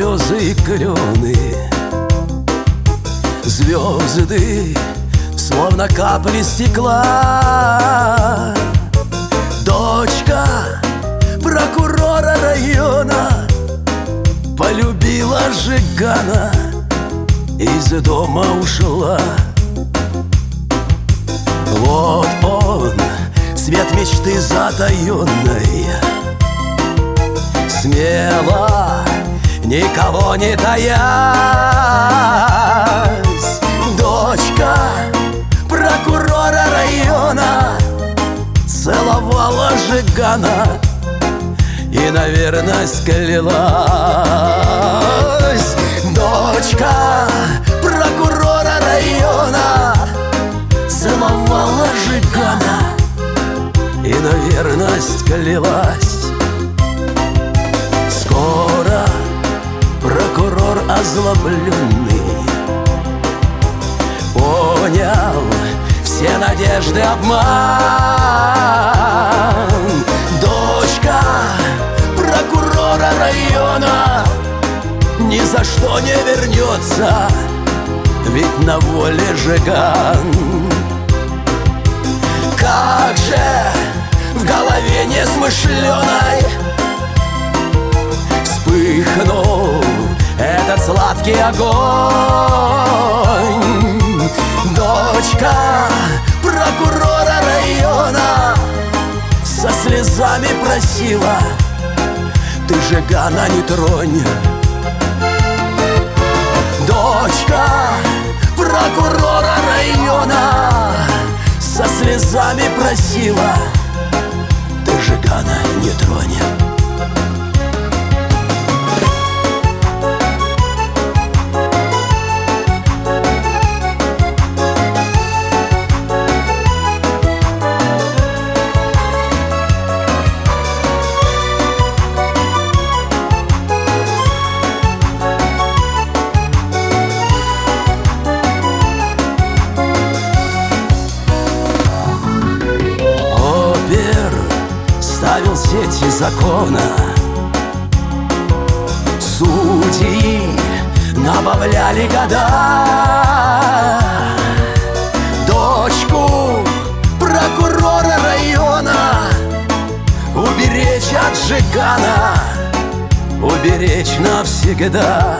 березы и клены. Звезды, словно капли стекла. Дочка прокурора района полюбила жигана, из дома ушла. Вот он, свет мечты затаенной, смело, никого не таясь, дочка прокурора района целовала жигана и, наверное, клялась. Дочка прокурора района целовала жигана и, наверное, клялась. Скоро прокурор озлобленный понял все надежды обман. Дочка прокурора района ни за что не вернется, ведь на воле жиган. Как же в голове несмышленой вспыхнул этот сладкий огонь. Дочка прокурора района со слезами просила: ты жигана не тронь. Дочка прокурора района со слезами просила: ты жигана не тронь. Ставил сети закона, судьи набавляли года. Дочку прокурора района уберечь от жигана, уберечь навсегда.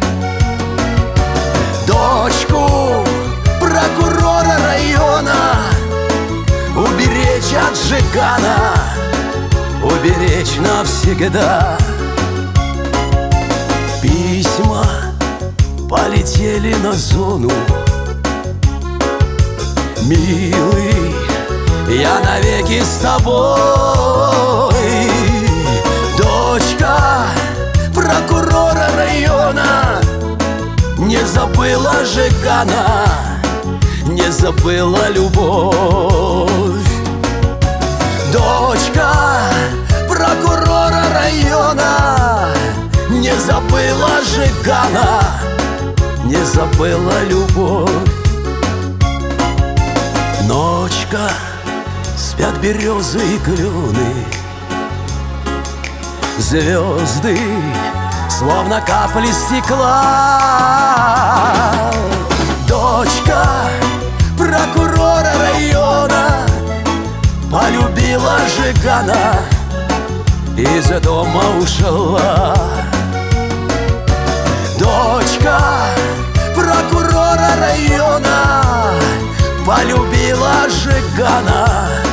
Дочку прокурора района уберечь от жигана, уберечь навсегда. Письма полетели на зону. Милый, я навеки с тобой. Дочка прокурора района не забыла жигана, не забыла любовь. Дочка прокурора района не забыла жигана, не забыла любовь. Ночка, спят березы и клены, звезды, словно капли стекла. Дочка прокурора района полюбила жигана, из дома ушла. Дочка прокурора района полюбила жигана,